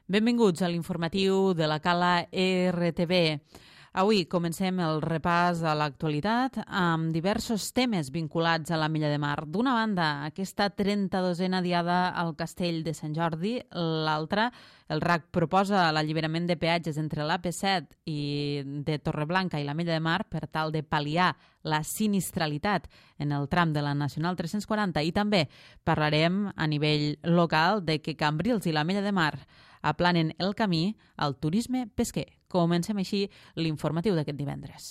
Benvinguts a l'informatiu de la Cala RTV. Avui comencem el repàs a l'actualitat amb diversos temes vinculats a l'Ametlla de Mar. D'una banda, aquesta 32a diada al Castell de Sant Jordi. L'altra, el RAC proposa l'alliberament de peatges entre l'AP7 i de Torreblanca i l'Ametlla de Mar per tal de pal·liar la sinistralitat en el tram de la Nacional 340. I també parlarem a nivell local de que Cambrils i l'Ametlla de Mar aplanen el camí al turisme pesquer. Comencem així l'informatiu d'aquest divendres.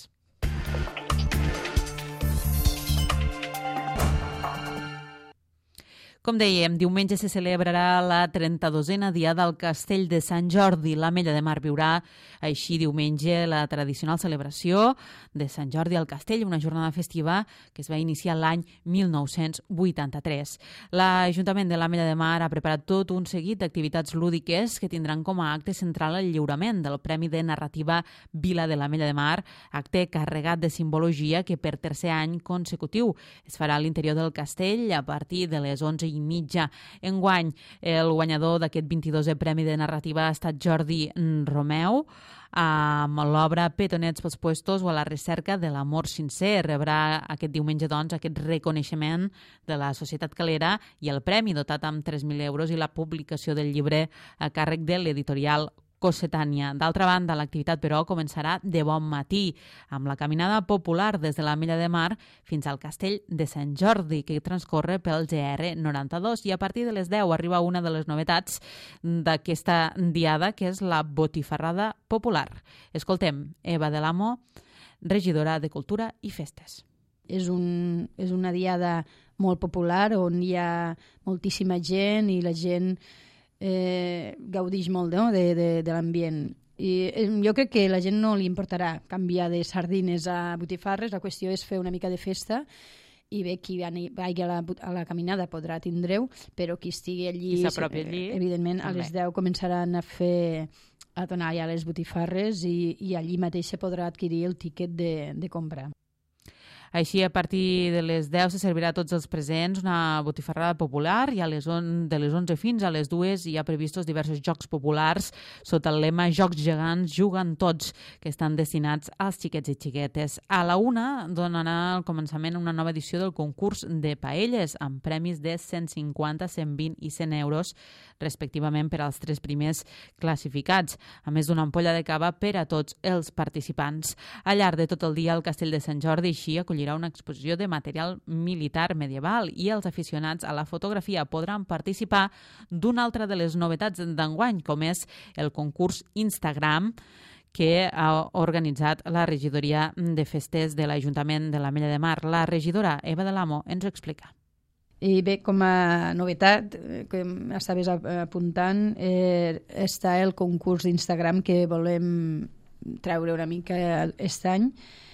Com dèiem, diumenge se celebrarà la 32a diada al Castell de Sant Jordi. L'Ametlla de Mar viurà així diumenge la tradicional celebració de Sant Jordi al Castell, una jornada festiva que es va iniciar l'any 1983. L'Ajuntament de l'Ametlla de Mar ha preparat tot un seguit d'activitats lúdiques que tindran com a acte central el lliurament del Premi de Narrativa Vila de l'Ametlla de Mar, acte carregat de simbologia que per tercer any consecutiu es farà a l'interior del castell a partir de les 11:30. Enguany, el guanyador d'aquest 22è Premi de Narrativa ha estat Jordi Romeu, amb l'obra Petonets pels puestos o a la recerca de l'amor sincer. Rebrà aquest diumenge, doncs, aquest reconeixement de la societat calera i el premi dotat amb 3.000 euros i la publicació del llibre a càrrec de l'editorial Cossetània. D'altra banda, l'activitat, però, començarà de bon matí, amb la caminada popular des de l'Ametlla de Mar fins al Castell de Sant Jordi, que transcorre pel GR92, i a partir de les 10 arriba una de les novetats d'aquesta diada, que és la botifarrada popular. Escoltem Eva de l'Amo, regidora de Cultura i Festes. És una diada molt popular on hi ha moltíssima gent i la gent gaudix molt, no? de l'ambient. I jo crec que a la gent no li importarà canviar de sardines a botifarres, la qüestió és fer una mica de festa i bé, qui vagi a la caminada podrà tindre-ho, però qui estigui allí, evidentment a les 10 començaran a donar ja les botifarres i allí mateix se podrà adquirir el tiquet de compra. Així, a partir de les 10 se servirà a tots els presents una botifarrada popular i de les 11 fins a les 2 hi ha previstos diversos jocs populars sota el lema Jocs gegants, juguen tots, que estan destinats als xiquets i xiquetes. A la 1 donarà el començament una nova edició del concurs de paelles amb premis de 150, 120 i 100 euros respectivament per als 3 primers classificats, a més d'una ampolla de cava per a tots els participants. Al llarg de tot el dia el Castell de Sant Jordi així acollirà una exposició de material militar medieval i els aficionats a la fotografia podran participar d'una altra de les novetats d'enguany, com és el concurs Instagram que ha organitzat la regidoria de festes de l'Ajuntament de l'Ametlla de Mar. La regidora Eva de l'Amo ens ho explica. I bé, com a novetat, que estaves apuntant, està el concurs d'Instagram que volem treure una mica aquest any.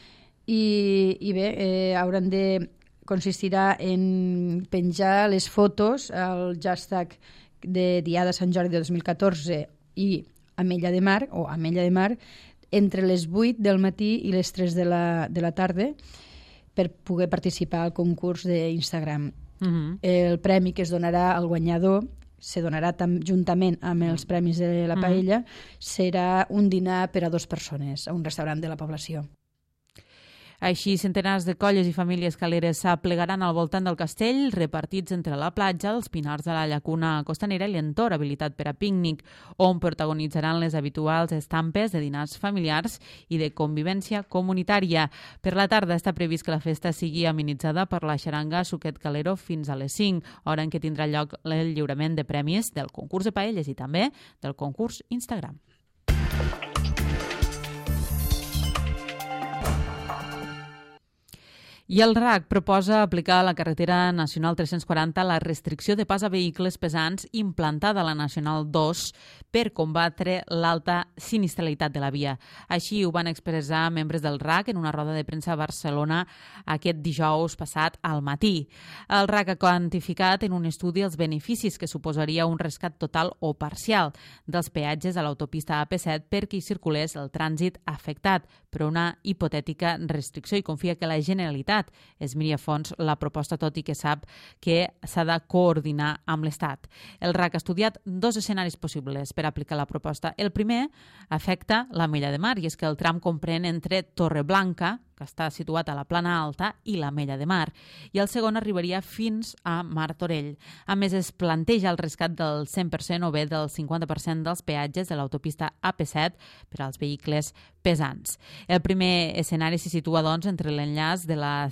I bé, hauran consistirà en penjar les fotos al hashtag de Diada Sant Jordi de 2014 i Ametlla de Mar, o Ametlla de Mar, entre les 8 del matí i les 3 de la tarda per poder participar al concurs d'Instagram. El premi que es donarà al guanyador se donarà juntament amb els premis de la paella, serà un dinar per a 2 persones a un restaurant de la població. Així, centenars de colles i famílies caleres s'aplegaran al voltant del castell, repartits entre la platja, els pinars de la llacuna costanera i l'entorn habilitat per a pícnic, on protagonitzaran les habituals estampes de dinars familiars i de convivència comunitària. Per la tarda està previst que la festa sigui amenitzada per la xaranga Suquet Calero fins a les 5, hora en què tindrà lloc el lliurament de premis del concurs de paelles i també del concurs Instagram. I el RAC proposa aplicar a la carretera Nacional 340 la restricció de pas a vehicles pesants implantada a la Nacional 2 per combatre l'alta sinistralitat de la via. Així ho van expressar membres del RAC en una roda de premsa a Barcelona aquest dijous passat al matí. El RAC ha quantificat en un estudi els beneficis que suposaria un rescat total o parcial dels peatges a l'autopista AP7 perquè hi circulés el trànsit afectat per una hipotètica restricció i confia que la Generalitat Generalitat. Es miri a fons la proposta, tot i que sap que s'ha de coordinar amb l'Estat. El RAC ha estudiat 2 escenaris possibles per aplicar la proposta. El primer afecta l'Ametlla de Mar, i és que el tram comprèn entre Torreblanca, que està situat a la Plana Alta, i l'Ametlla de Mar, i el segon arribaria fins a Martorell. A més, es planteja el rescat del 100% o bé del 50% dels peatges de l'autopista AP7 per als vehicles pesants. El primer escenari se situa, doncs, entre l'enllaç de la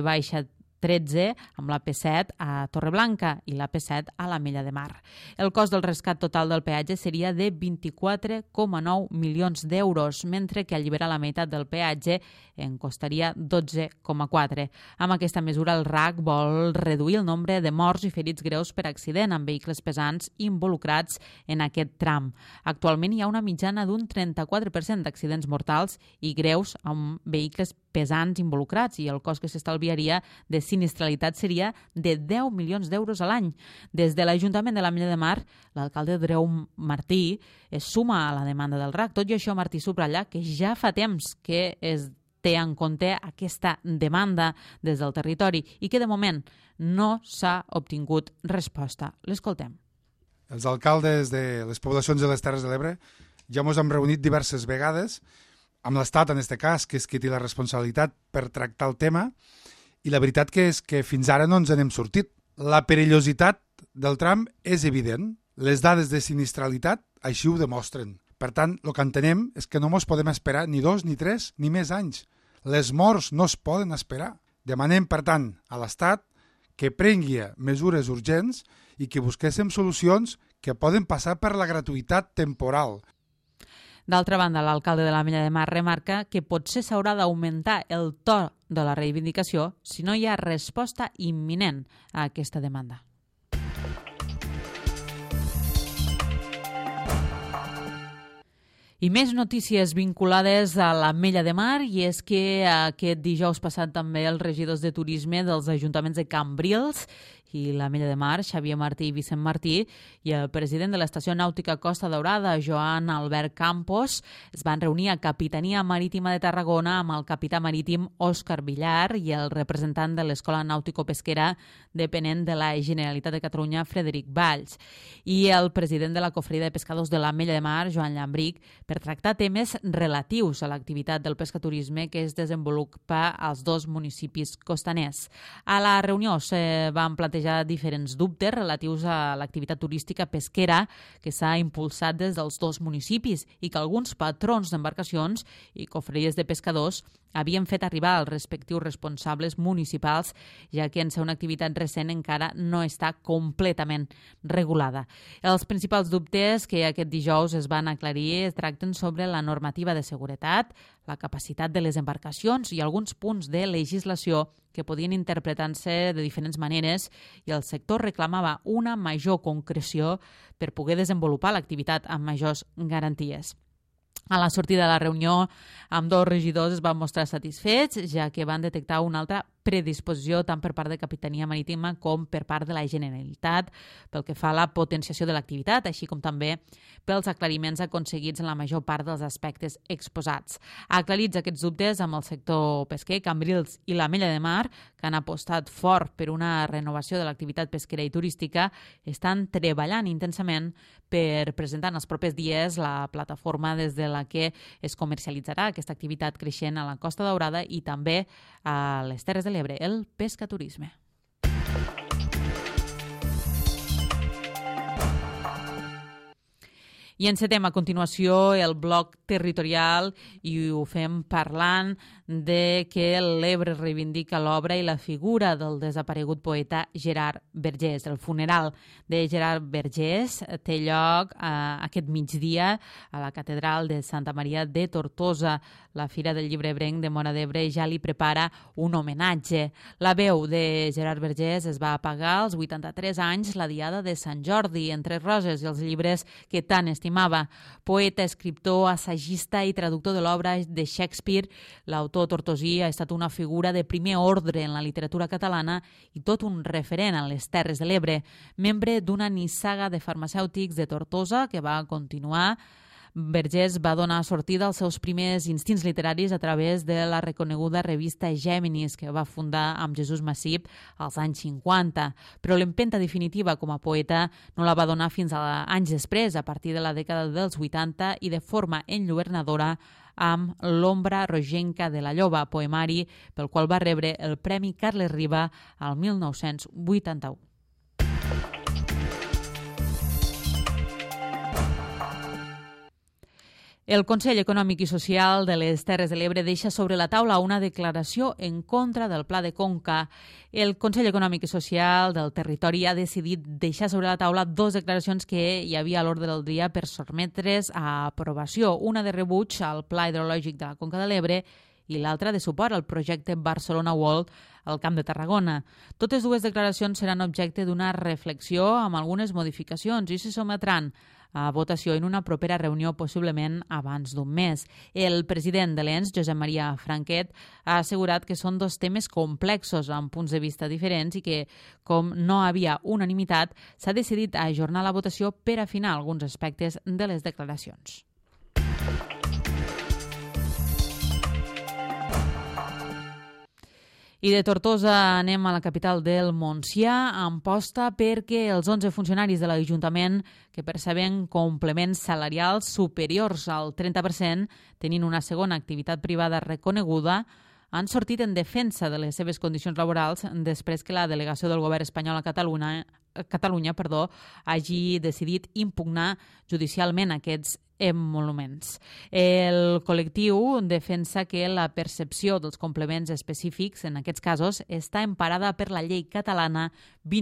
CB-13 amb la P7 a Torreblanca i la P7 a l'Ametlla de Mar. El cost del rescat total del peatge seria de 24,9 milions d'euros, mentre que alliberar la meitat del peatge en costaria 12,4. Amb aquesta mesura, el RAC vol reduir el nombre de morts i ferits greus per accident amb vehicles pesants involucrats en aquest tram. Actualment hi ha una mitjana d'un 34% d'accidents mortals i greus amb vehicles pesants involucrats, i el cost que s'estalviaria de sinistralitat seria de 10 milions d'euros a l'any. Des de l'Ajuntament de l'Ametlla de Mar, l'alcalde Andreu Martí es suma a la demanda del RAC. Tot i això, Martí subratlla que ja fa temps que es té en compte aquesta demanda des del territori i que de moment no s'ha obtingut resposta. L'escoltem. Els alcaldes de les poblacions de les Terres de l'Ebre ja ens hem reunit diverses vegades amb l'Estat, en aquest cas, que és qui té la responsabilitat per tractar el tema, i la veritat que és que fins ara no ens n'hem sortit. La perillositat del tram és evident. Les dades de sinistralitat així ho demostren. Per tant, el que entenem és que no ens podem esperar ni 2, ni 3, ni més anys. Les morts no es poden esperar. Demanem, per tant, a l'Estat que prengui mesures urgents i que busquéssim solucions que poden passar per la gratuïtat temporal. D'altra banda, l'alcalde de l'Ametlla de Mar remarca que potser s'haurà d'augmentar el to de la reivindicació si no hi ha resposta imminent a aquesta demanda. I més notícies vinculades a l'Ametlla de Mar, i és que aquest dijous passat també els regidors de turisme dels ajuntaments de Cambrils i l'Ametlla de Mar, Xavier Martí i Vicent Martí, i el president de l'Estació Nàutica Costa Daurada, Joan Albert Campos, es van reunir a Capitania Marítima de Tarragona amb el capità marítim Òscar Villar i el representant de l'Escola Nàutico-Pesquera depenent de la Generalitat de Catalunya, Frederic Valls, i el president de la Cofreria de Pescadors de l'Ametlla de Mar, Joan Llambric, per tractar temes relatius a l'activitat del pescaturisme que es desenvolupa als 2 municipis costaners. A la reunió se van plantejar diferents dubtes relatius a l'activitat turística pesquera que s'ha impulsat des dels 2 municipis i que alguns patrons d'embarcacions i cofreries de pescadors havien fet arribar als respectius responsables municipals, ja que en ser una activitat recent encara no està completament regulada. Els principals dubtes que aquest dijous es van aclarir es tracten sobre la normativa de seguretat, la capacitat de les embarcacions i alguns punts de legislació que podien interpretar-se de diferents maneres, i el sector reclamava una major concreció per poder desenvolupar l'activitat amb majors garanties. A la sortida de la reunió, ambdós regidors es van mostrar satisfets, ja que van detectar una altra predisposició tant per part de Capitania Marítima com per part de la Generalitat pel que fa a la potenciació de l'activitat, així com també pels aclariments aconseguits en la major part dels aspectes exposats. Aclarits aquests dubtes amb el sector pesquer, Cambrils i l'Ametlla de Mar, que han apostat fort per una renovació de l'activitat pesquera i turística, estan treballant intensament per presentar en els propers dies la plataforma des de la que es comercialitzarà aquesta activitat creixent a la Costa Daurada i també a les Terres de l'Ebre, el pescaturisme. I encetem a continuació el bloc territorial i ho fem parlant de que l'Ebre reivindica l'obra i la figura del desaparegut poeta Gerard Vergés. El funeral de Gerard Vergés té lloc aquest migdia a la Catedral de Santa Maria de Tortosa. La Fira del Llibre Ebrenc de Móra d'Ebre ja li prepara un homenatge. La veu de Gerard Vergés es va apagar als 83 anys la diada de Sant Jordi, entre roses i els llibres que tant estimava. Poeta, escriptor, assagista i traductor de l'obra de Shakespeare, l'autor tortosí ha estat una figura de primer ordre en la literatura catalana i tot un referent a les Terres de l'Ebre. Membre d'una nissaga de farmacèutics de Tortosa que va continuar Vergés va donar sortida als seus primers instints literaris a través de la reconeguda revista Géminis, que va fundar amb Jesús Massip als anys 50, però l'empenta definitiva com a poeta no la va donar fins a anys després, a partir de la dècada dels 80 i de forma enlluernadora amb L'ombra rogenca de la lloba, poemari pel qual va rebre el Premi Carles Riba al 1981. El Consell Econòmic i Social de les Terres de l'Ebre deixa sobre la taula una declaració en contra del Pla de Conca. El Consell Econòmic i Social del territori ha decidit deixar sobre la taula dues declaracions que hi havia a l'ordre del dia per sotmetre's a aprovació, una de rebuig al Pla Hidrològic de la Conca de l'Ebre i l'altra de suport al projecte Barcelona World al Camp de Tarragona. Totes dues declaracions seran objecte d'una reflexió amb algunes modificacions i se sotmetran a votació en una propera reunió, possiblement abans d'un mes. El president de l'ENS, Josep Maria Franquet, ha assegurat que són dos temes complexos amb punts de vista diferents i que, com no havia unanimitat, s'ha decidit ajornar la votació per afinar alguns aspectes de les declaracions. I de Tortosa anem a la capital del Montsià, amb posta perquè els 11 funcionaris de l'Ajuntament que perceben complements salarials superiors al 30%, tenint una segona activitat privada reconeguda, han sortit en defensa de les seves condicions laborals després que la delegació del govern espanyol a Catalunya hagi decidit impugnar judicialment aquests emoluments. El col·lectiu defensa que la percepció dels complements específics en aquests casos està emparada per la llei catalana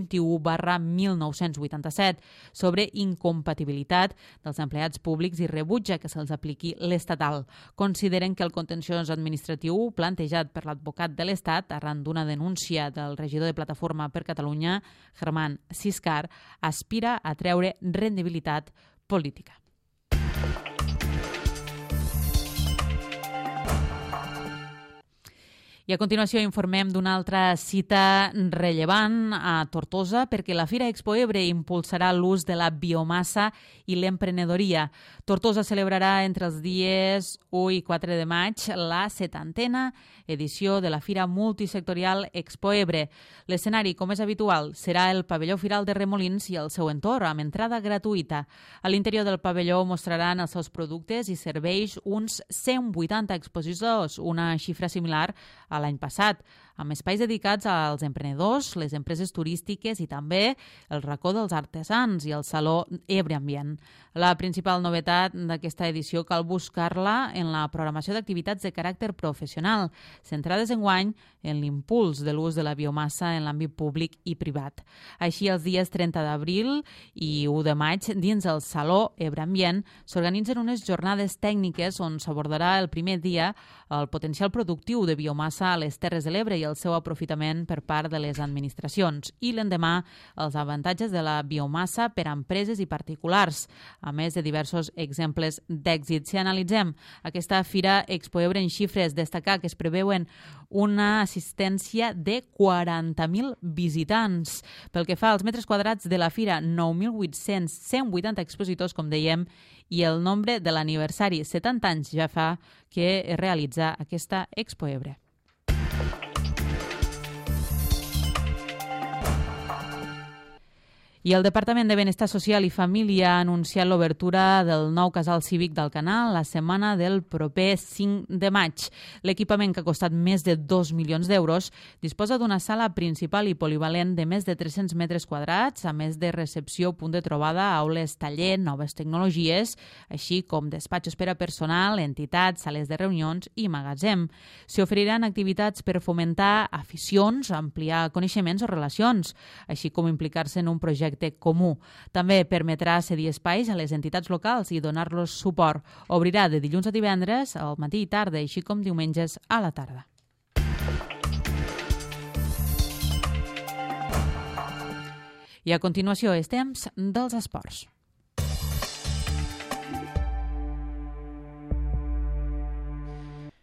21/1987 sobre incompatibilitat dels empleats públics i rebutja que se'ls apliqui l'estatal. Consideren que el contenciós administratiu plantejat per l'advocat de l'Estat arran d'una denúncia del regidor de Plataforma per Catalunya, Germán Ciscar, aspira a treure rendibilitat política. I a continuació informem d'una altra cita rellevant a Tortosa perquè la Fira Expo Ebre impulsarà l'ús de la biomassa i l'emprenedoria. Tortosa celebrarà entre els dies 1 i 4 de maig la 70a edició de la Fira Multisectorial Expo Ebre. L'escenari, com és habitual, serà el pavelló Firal de Remolins i el seu entorn, amb entrada gratuïta. A l'interior del pavelló mostraran els seus productes i serveis uns 180 expositors, una xifra similar a l'any passat, amb espais dedicats als emprenedors, les empreses turístiques i també el racó dels artesans i el Saló Ebre Ambient. La principal novetat d'aquesta edició cal buscar-la en la programació d'activitats de caràcter professional, centrades enguany en l'impuls de l'ús de la biomassa en l'àmbit públic i privat. Així, els dies 30 d'abril i 1 de maig, dins el Saló Ebre Ambient, s'organitzen unes jornades tècniques on s'abordarà el primer dia el potencial productiu de biomassa a les Terres de l'Ebre i el seu aprofitament per part de les administracions, i l'endemà els avantatges de la biomassa per a empreses i particulars, a més de diversos exemples d'èxit. Si analitzem aquesta Fira Expo Ebre en xifres, destacar que es preveuen una assistència de 40.000 visitants. Pel que fa als metres quadrats de la Fira, 9.800, 180 expositors, com dèiem, i el nombre de l'aniversari, 70 anys ja fa que es realitza aquesta Expo Ebre. I el Departament de Benestar Social i Família ha anunciat l'obertura del nou casal cívic del Canal la setmana del proper 5 de maig. L'equipament, que ha costat més de 2 milions d'euros, disposa d'una sala principal i polivalent de més de 300 metres quadrats, a més de recepció, punt de trobada, aules, taller, noves tecnologies, així com despatxos per a personal, entitats, sales de reunions i magatzem. S'hi oferiran activitats per fomentar aficions, ampliar coneixements o relacions, així com implicar-se en un projecte comú. També permetrà cedir espais a les entitats locals i donar-los suport. Obrirà de dilluns a divendres al matí i tarda, així com diumenges a la tarda. I a continuació és temps dels esports.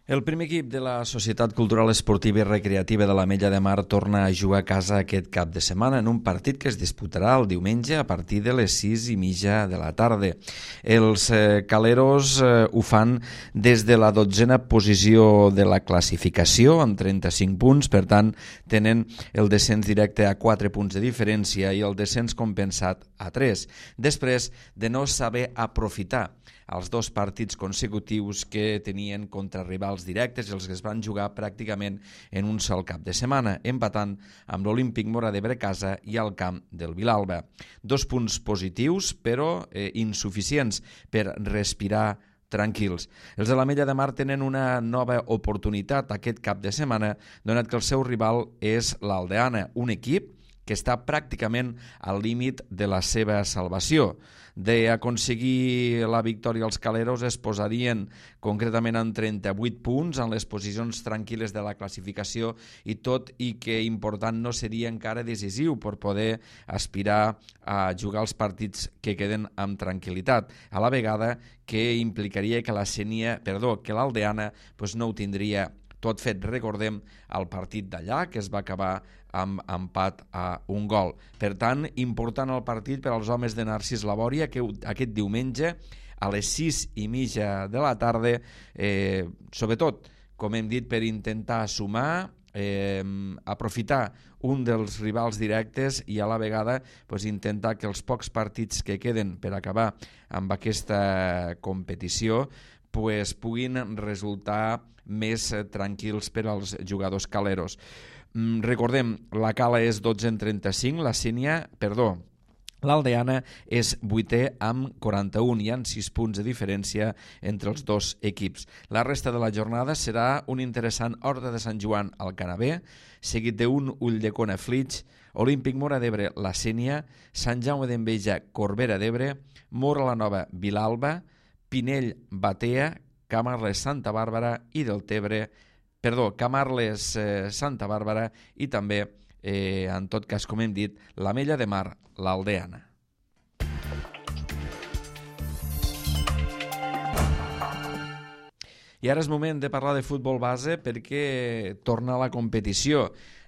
El primer equip de la Societat Cultural Esportiva i Recreativa de l'Ametlla de Mar torna a jugar a casa aquest cap de setmana en un partit que es disputarà el diumenge a partir de les 6:30 de la tarda. Els caleros ho fan des de la 12a posició de la classificació amb 35 punts, per tant tenen el descens directe a 4 punts de diferència i el descens compensat a 3, després de no saber aprofitar els 2 partits consecutius que tenien contra rivals directes i els que es van jugar pràcticament en un sol cap de setmana, empatant amb l'Olímpic Móra d'Ebre a casa i al camp del Vilalba. 2 punts positius, però insuficients per respirar tranquils. Els de l'Ametlla de Mar tenen una nova oportunitat aquest cap de setmana, donat que el seu rival és l'Aldeana, un equip que està pràcticament al límit de la seva salvació. D'aconseguir la victòria els caleros es posarien concretament en 38 punts en les posicions tranquil·les de la classificació i tot i que important no seria encara decisiu per poder aspirar a jugar els partits que queden amb tranquil·litat, a la vegada que implicaria que l'Aldeana no ho tindria tot fet. Recordem el partit d'allà, que es va acabar amb empat a 1 gol. Per tant, important el partit per als homes de Narcís Labòria, que aquest diumenge a les 6:30 de la tarda, sobretot, com hem dit, per intentar sumar, aprofitar un dels rivals directes i a la vegada intentar que els pocs partits que queden per acabar amb aquesta competició puguin resultar més tranquils per als jugadors caleros. Recordem, la Cala és 12 en 35, l'Aldeana és 8è amb 41, hi ha 6 punts de diferència entre els 2 equips. La resta de la jornada serà un interessant Horta de Sant Joan al Canavè, seguit d'un Ulldecona Flix, Olímpic Móra d'Ebre La Sénia, Sant Jaume d'Enveja Corbera d'Ebre, Móra la Nova Vilalba, Pinell Batea, Camarles Santa Bàrbara i Deltebre, Camarles Santa Bàrbara i també, en tot cas, com hem dit, l'Ametlla de Mar, l'Aldeana. I ara és moment de parlar de futbol base perquè torna a la competició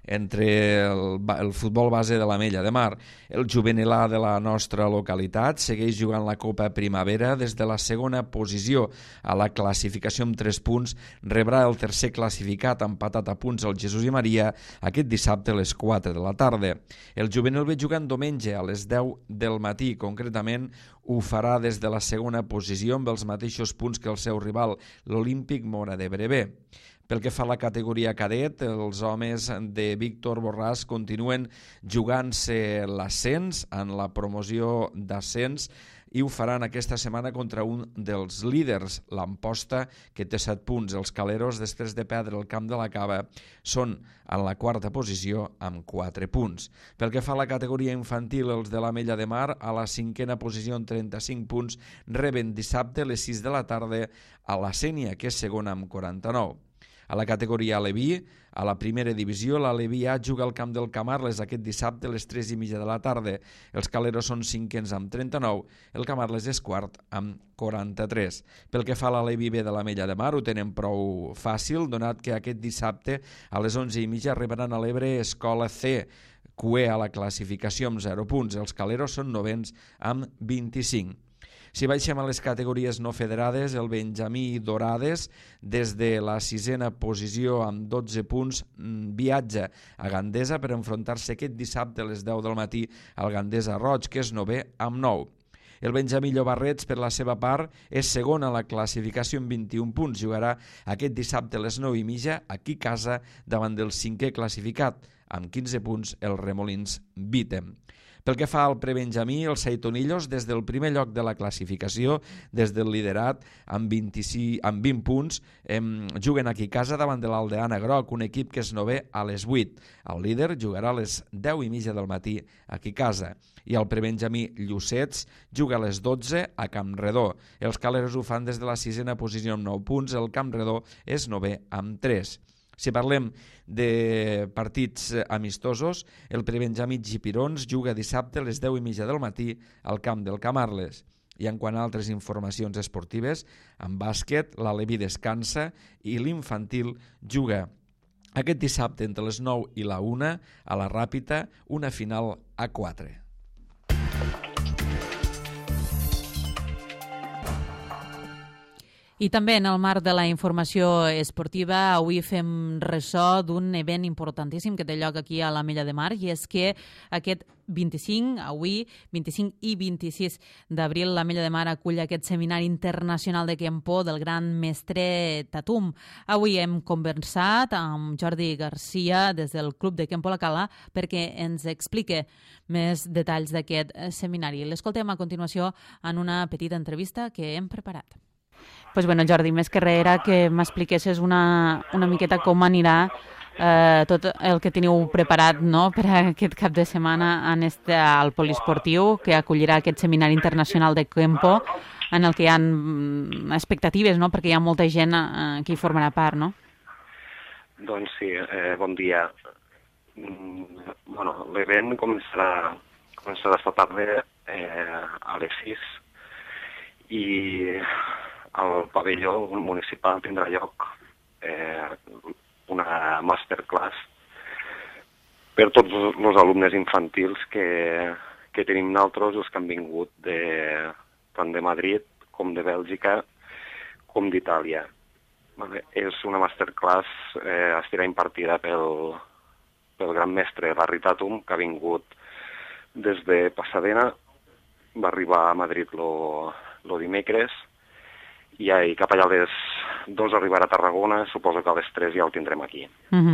entre el futbol base de l'Ametlla de Mar. El juvenil A de la nostra localitat segueix jugant la Copa Primavera des de la segona posició a la classificació amb 3 punts. Rebrà el tercer classificat empatat a punts el Jesús i Maria aquest dissabte a les 4 de la tarda. El juvenil ve jugant diumenge a les 10 del matí, concretament ho farà des de la segona posició amb els mateixos punts que el seu rival, l'Olímpic Móra d'Ebre B. Pel que fa a la categoria cadet, els homes de Víctor Borràs continuen jugant-se l'ascens en la promoció d'ascens i ho faran aquesta setmana contra un dels líders, l'Amposta, que té 7 punts. Els caleros, després de perdre el camp de la Cava, són en la 4a posició amb 4 punts. Pel que fa a la categoria infantil, els de l'Ametlla de Mar, a la 5a posició amb 35 punts, reben dissabte a les 6 de la tarda a la Sénia, que és segona amb 49. A la categoria Aleví, a la primera divisió, l'Aleví A juga al camp del Camarles aquest dissabte a les 3:30 de la tarda. Els caleros són 5ens amb 39, el Camarles és quart amb 43. Pel que fa a l'Aleví B de l'Ametlla de Mar, ho tenen prou fàcil, donat que aquest dissabte a les 11:30 rebran a l'Ebre Escola C, QE a la classificació amb 0 punts. Els caleros són novens amb 25. Si baixem a les categories no federades, el Benjamí Dorades, des de la 6a posició amb 12 punts, viatja a Gandesa per enfrontar-se aquest dissabte a les 10 del matí al Gandesa Roig, que és 9è amb 9. El Benjamí Llobarrets, per la seva part, és segon a la classificació amb 21 punts. Jugarà aquest dissabte a les 9:30 aquí a casa davant del 5è classificat, amb 15 punts el Remolins Vítem. Pel que fa al prebenjamí, els Saitonillos, des del primer lloc de la classificació, des del liderat, amb 20 punts, juguen aquí a casa davant de l'Aldeana Groc, un equip que és 9è a les 8. El líder jugarà a les 10:30 del matí aquí a casa. I el prebenjamí Llucets juga a les 12 a Campredó. Els caleros ho fan des de la 6a posició amb 9 punts, el Campredó és 9è amb 3. Si parlem de partits amistosos, el prebenjamí Gipirons juga dissabte a les 10:30 del matí al camp del Camarles. I en quant a altres informacions esportives, en bàsquet, l'Alevi descansa i l'infantil juga aquest dissabte entre les 9 i la 1 a la Ràpita, una final a 4. I també en el marc de la informació esportiva, avui fem ressò d'un event importantíssim que té lloc aquí a l'Ametlla de Mar, i és que aquest 25 i 26 d'abril, l'Ametlla de Mar acull aquest seminari internacional de Kempo del gran mestre Tatum. Avui hem conversat amb Jordi Garcia des del Club de Kempo La Cala perquè ens explique més detalls d'aquest seminari. L'escoltem a continuació en una petita entrevista que hem preparat. Pues bueno, Jordi, més que res era que m'expliquessis una miqueta com anirà tot el que teniu preparat, no?, per a aquest cap de setmana al poliesportiu que acollirà aquest seminari internacional de Kempo, en el que hi ha expectatives, no?, perquè hi ha molta gent que hi formarà part, no? Doncs sí, bon dia. Bueno, l'event començarà esta tarda a les 6 i al pavelló municipal tindrà lloc una masterclass per tots els alumnes infantils que tenim nosaltres, els que han vingut tant de Madrid com de Bèlgica com d'Itàlia. És una masterclass, estarà impartida pel gran mestre Larry Tatum, que ha vingut des de Pasadena, va arribar a Madrid lo dimecres, i cap allà a les 2 arribarà a Tarragona, suposo que a les 3 ja el tindrem aquí.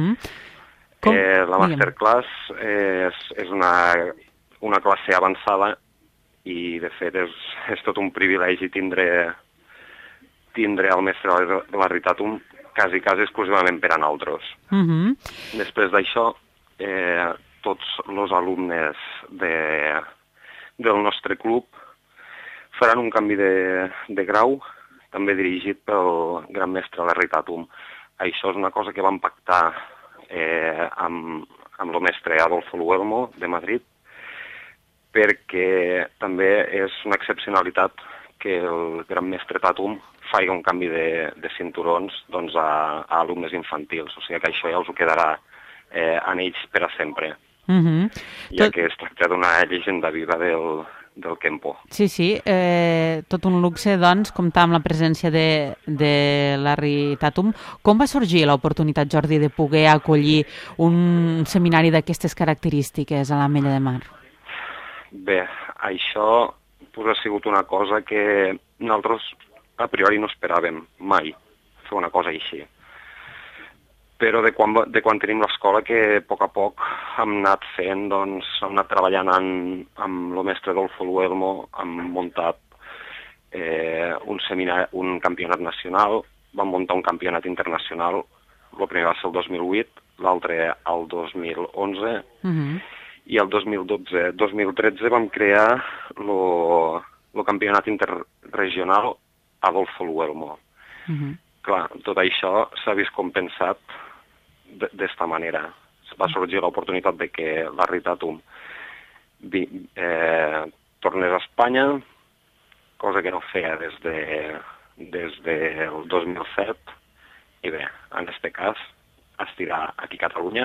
La masterclass és una classe avançada i, de fet, és tot un privilegi tindre el mestre Larry Tatum quasi exclusivament per a nosaltres. Després d'això, tots els alumnes del nostre club faran un canvi de grau, també dirigit pel gran mestre Larry Tatum. Això és una cosa que vam pactar amb el mestre Adolfo Luelmo de Madrid, perquè també és una excepcionalitat que el gran mestre Tatum faci un canvi de cinturons a alumnes infantils. O sigui que això ja us ho quedarà en ells per a sempre, ja que es tracta d'una llegenda viva del Kempo. Sí, tot un luxe, doncs, comptar amb la presència de Larry Tatum. Com va sorgir l'oportunitat, Jordi, de poder acollir un seminari d'aquestes característiques a l'Ametlla de Mar? Bé, això ha sigut una cosa que nosaltres a priori no esperàvem mai fer una cosa així. Però de quan tenim l'escola, que a poc hem anat fent, doncs, hem anat treballant amb el mestre Adolfo Luelmo, hem muntat un campionat nacional, vam muntar un campionat internacional, el primer va ser el 2008, l'altre el 2011, i el 2012-2013 vam crear el campionat interregional Adolfo Luelmo. Clar, tot això s'ha vist compensat d'esta manera. Va sorgir l'oportunitat de que Larry Tatum tornés a Espanya, cosa que no feia des del 2007, i bé, en aquest cas, estirà aquí a Catalunya,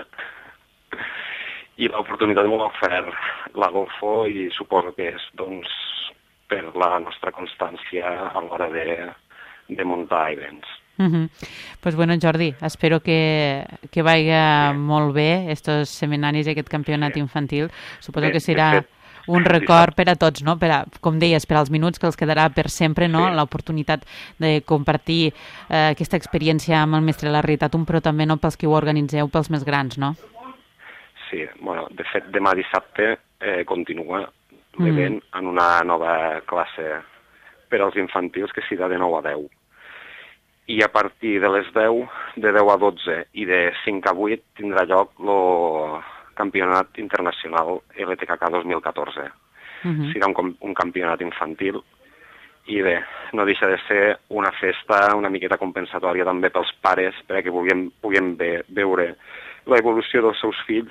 i l'oportunitat m'ho va ofert l'Adolfo, i suposo que és, doncs, per la nostra constància a l'hora de muntar events. Pues bueno, Jordi, espero que vaya molt bé estos seminaris, aquest campionat infantil. Suposo que serà un record per a tots, no? Com deies, per als minuts que els quedarà per sempre, no? L'oportunitat de compartir aquesta experiència amb el mestre Larry Tatum, però també no pels que ho organitzeu, pels més grans, no? Sí, bueno, de fet, demà dissabte continua l'event en una nova classe per als infantils que serà de 9 a 10. I a partir de les 10, de 10 a 12 i de 5 a 8 tindrà lloc el campionat internacional LTKK 2014. Serà un campionat infantil i bé, no deixa de ser una festa una miqueta compensatòria també pels pares, perquè puguem veure l'evolució dels seus fills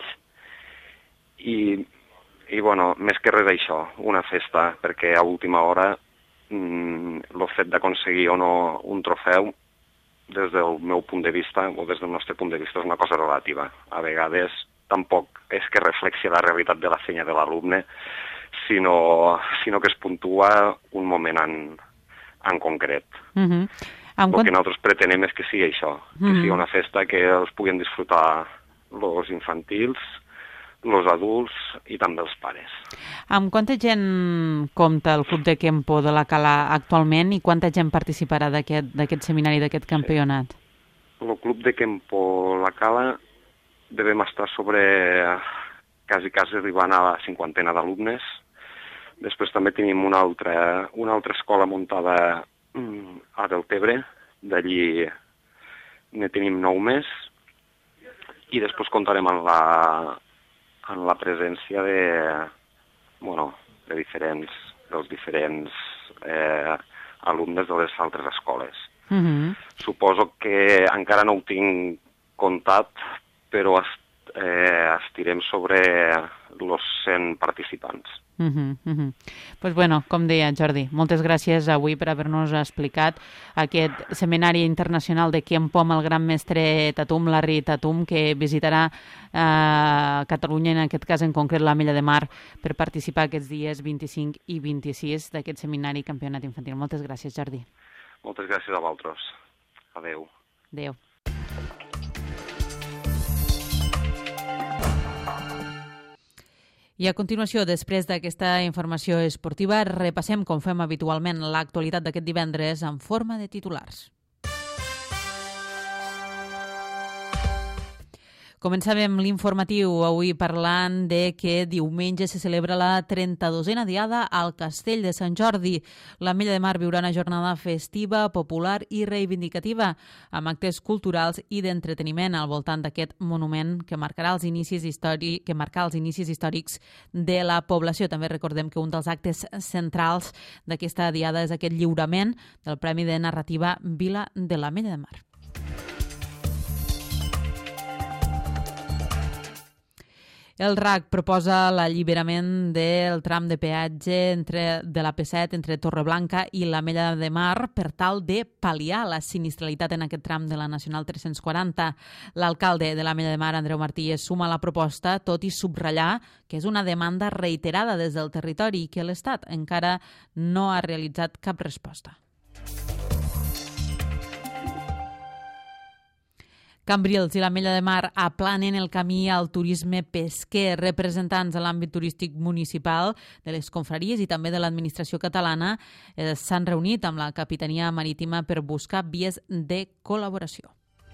i bueno, més que res això, una festa, perquè a última hora el fet d'aconseguir o no un trofeu, des del meu punt de vista, o des del nostre punt de vista, és una cosa relativa. A vegades tampoc és que reflexi la realitat de la feina de l'alumne, sinó que es puntua un moment en concret. El que nosaltres pretenem és que sigui això, que sigui una festa que els puguin disfrutar els infantils, els adults i també els pares. Amb quanta gent compta el Club de Kempo de la Cala actualment i quanta gent participarà d'aquest seminari, d'aquest campionat? El Club de Kempo la Cala devem estar sobre quasi arribant a la 50 d'alumnes. Després també tenim una altra escola muntada a Deltebre, d'allí ne tenim 9 més, i després comptarem amb la presència dels diferents alumnes de les altres escoles. Suposo que encara no ho tinc comptat, però estirem sobre els 100 participants. Pues bueno, com deia Jordi, moltes gràcies avui per haver-nos explicat aquest seminari internacional de Kempo amb el gran mestre Tatum, Larry Tatum, que visitarà Catalunya, en aquest cas en concret l'Ametlla de Mar, per participar aquests dies 25 i 26 d'aquest seminari campionat infantil. Moltes gràcies, Jordi. Moltes gràcies a vosaltres. Adéu. Adéu. I a continuació, després d'aquesta informació esportiva, repassem, com fem habitualment, l'actualitat d'aquest divendres en forma de titulars. Començàvem l'informatiu avui parlant de que diumenge se celebra la 32a diada al Castell de Sant Jordi. L'Ametlla de Mar viurà una jornada festiva, popular i reivindicativa, amb actes culturals i d'entreteniment al voltant d'aquest monument que marcarà els inicis històrics de la població. També recordem que un dels actes centrals d'aquesta diada és aquest lliurament del Premi de Narrativa Vila de l'Ametlla de Mar. El RAC proposa l'alliberament del tram de peatge de la P7 entre Torreblanca i l'Ametlla de Mar per tal de pal·liar la sinistralitat en aquest tram de la Nacional 340. L'alcalde de l'Ametlla de Mar, Andreu Martí, es suma a la proposta, tot i subratllar que és una demanda reiterada des del territori i que l'Estat encara no ha realitzat cap resposta. Cambrils i l'Ametlla de Mar aplanen el camí al turisme pesquer. Representants de l'àmbit turístic municipal, de les confraries i també de l'administració catalana s'han reunit amb la Capitania Marítima per buscar vies de col·laboració.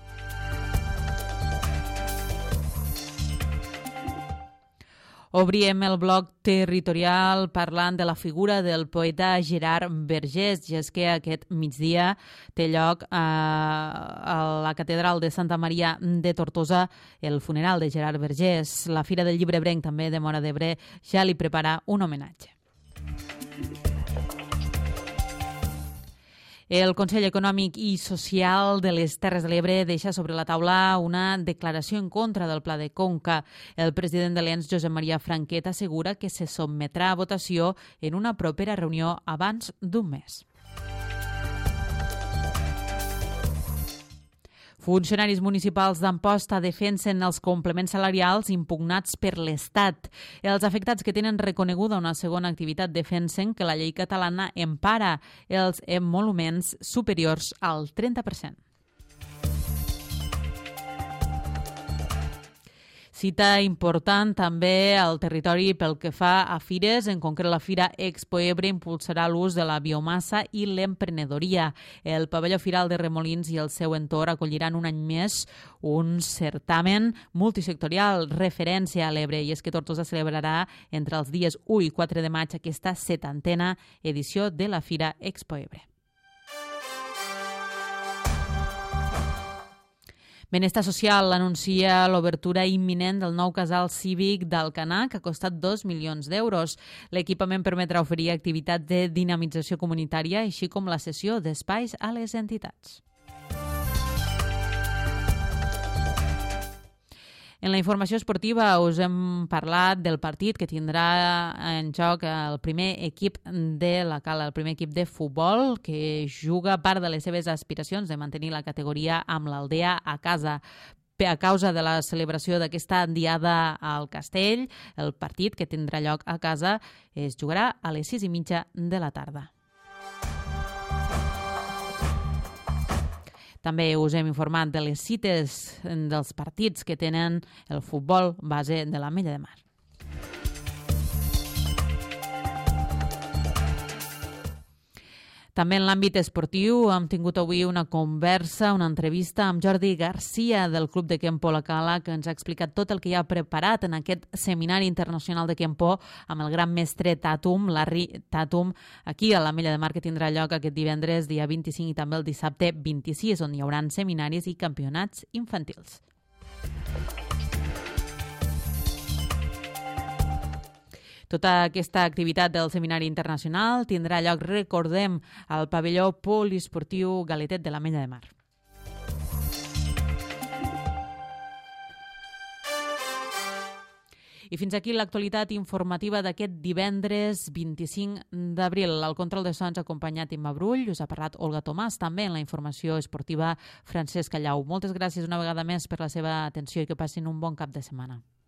Obrim el bloc territorial parlant de la figura del poeta Gerard Vergés, i és que aquest migdia té lloc a la Catedral de Santa Maria de Tortosa el funeral de Gerard Vergés. La Fira del Llibre Ebrenc, també de Móra d'Ebre, ja li prepara un homenatge. El Consell Econòmic i Social de les Terres de l'Ebre deixa sobre la taula una declaració en contra del Pla de Conca. El president de l'ENS, Josep Maria Franquet, assegura que se sotmetrà a votació en una propera reunió abans d'un mes. Funcionaris municipals d'Amposta defensen els complements salarials impugnats per l'Estat. Els afectats que tenen reconeguda una segona activitat defensen que la llei catalana empara els emoluments superiors al 30%. Cita important també al territori pel que fa a fires, en concret la Fira Expo Ebre impulsarà l'ús de la biomassa i l'emprenedoria. El pavelló Firal de Remolins i el seu entorn acolliran un any més un certamen multisectorial referència a l'Ebre, i és que Tortosa celebrarà entre els dies 1 i 4 de maig aquesta 70a edició de la Fira Expo Ebre. Benestar Social anuncia l'obertura imminent del nou casal cívic d'Alcanar, que ha costat 2 milions d'euros. L'equipament permetrà oferir activitats de dinamització comunitària, així com la cessió d'espais a les entitats. En la informació esportiva us hem parlat del partit que tindrà en joc el primer equip de la Cala, el primer equip de futbol, que juga part de les seves aspiracions de mantenir la categoria amb l'Aldea a casa. A causa de la celebració d'aquesta diada al Castell, el partit que tindrà lloc a casa es jugarà a les 6:30 de la tarda. També us hem informat de les cites dels partits que tenen el futbol base de l'Ametlla de Mar. També en l'àmbit esportiu hem tingut avui una conversa, una entrevista amb Jordi Garcia del Club de Kempo La Cala, que ens ha explicat tot el que hi ha preparat en aquest seminari internacional de Kempo amb el gran mestre Tatum, Larry Tatum, aquí a l'Ametlla de Mar, que tindrà lloc aquest divendres, dia 25, i també el dissabte 26, on hi haurà seminaris i campionats infantils. Tota aquesta activitat del Seminari Internacional tindrà lloc, recordem, al pavelló poliesportiu Galetet de l'Ametlla de Mar. I fins aquí l'actualitat informativa d'aquest divendres 25 d'abril. Al control de sons acompanyat Imma Brull, us ha parlat Olga Tomàs, també en la informació esportiva Francesc Callau. Moltes gràcies una vegada més per la seva atenció i que passin un bon cap de setmana.